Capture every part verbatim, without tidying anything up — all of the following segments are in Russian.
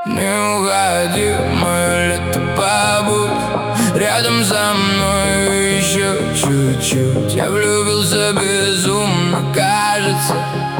Не уходи, мое лето, побудь рядом со мной еще чуть-чуть. Я влюбился безумно, кажется.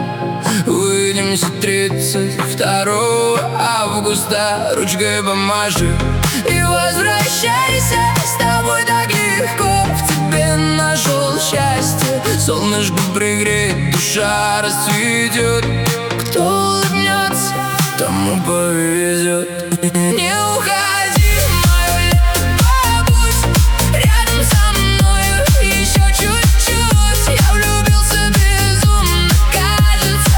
Увидимся тридцать второго августа. Ручкой помаши и возвращайся. С тобой так легко, в тебе нашел счастье. Солнышко пригреет, душа расцветет. Кто улыбнется, тому повезет. Не уходи, мое лето, побудь рядом со мною еще чуть-чуть. Я влюбился безумно, кажется.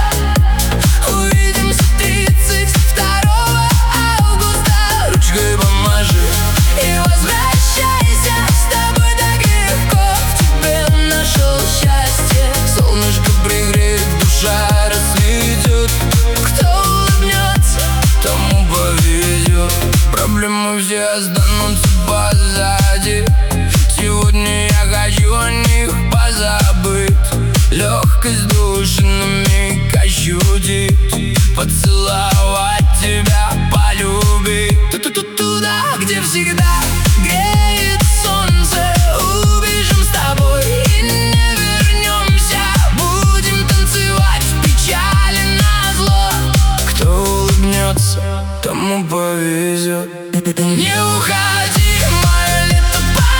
Увидимся тридцать второго августа. Ручкой помаши и возвращайся. С тобой так легко, в тебе нашел счастье. Солнышко пригреет, душа расцветет. Кто улыбнется, тому повезет. Проблемы все останутся позади. Сегодня я хочу о них позабыть. Легкость души на миг ощутить. Поцеловать тебя, полюбить. Туда, где всегда греет солнце. Убежим с тобой и не вернемся. Будем танцевать в печали назло. Кто улыбнется, тому повезет. Не уходи, мое лето,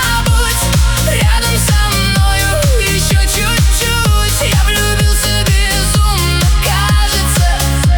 побудь рядом со мною еще чуть-чуть. Я влюбился безумно, кажется.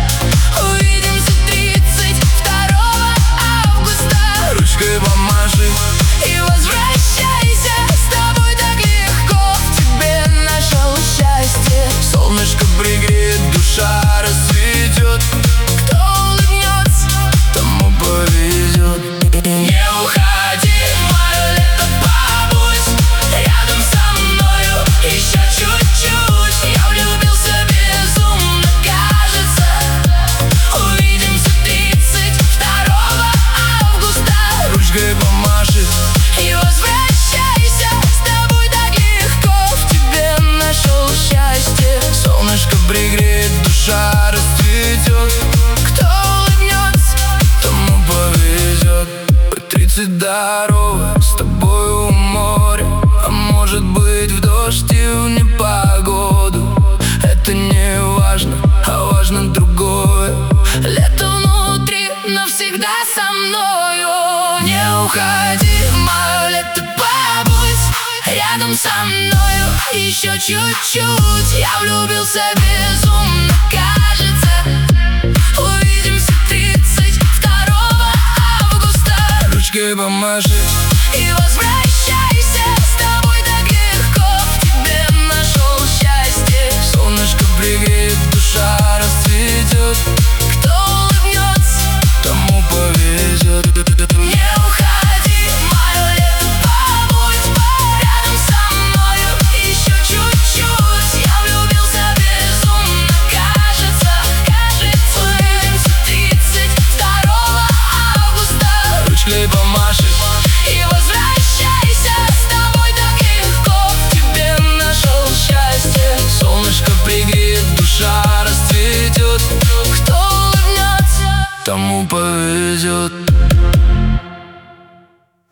Увидимся тридцать второго августа. Ручкой помаши и возвращайся. С тобой так легко, в тебе нашел счастье. Солнышко пригреет, душа расцветет. Кто улыбнется, тому повезет. Не уходи, мое лето, побудь рядом со мною еще чуть-чуть. Я влюбился безумно, кажется. Увидимся тридцать второго августа. Ручкой помаши и возвращайся. С тобой так легко, в тебе нашел счастье. Солнышко пригреет, душа расцветет. Кто улыбнется, тому повезет. По тридцать дорога с тобой у моря. А может быть в дождь и в непогоду. Это не важно, а важно другое. Лето внутри, навсегда со мною. Не уходи, мое лето, побудь рядом со мною еще чуть-чуть. Я влюбился безумно, кажется. Увидимся тридцать второго августа. Ручкой помаши и возвращайся. С тобой так легко, в тебе нашел счастье. Солнышко пригреет, душа расцветет.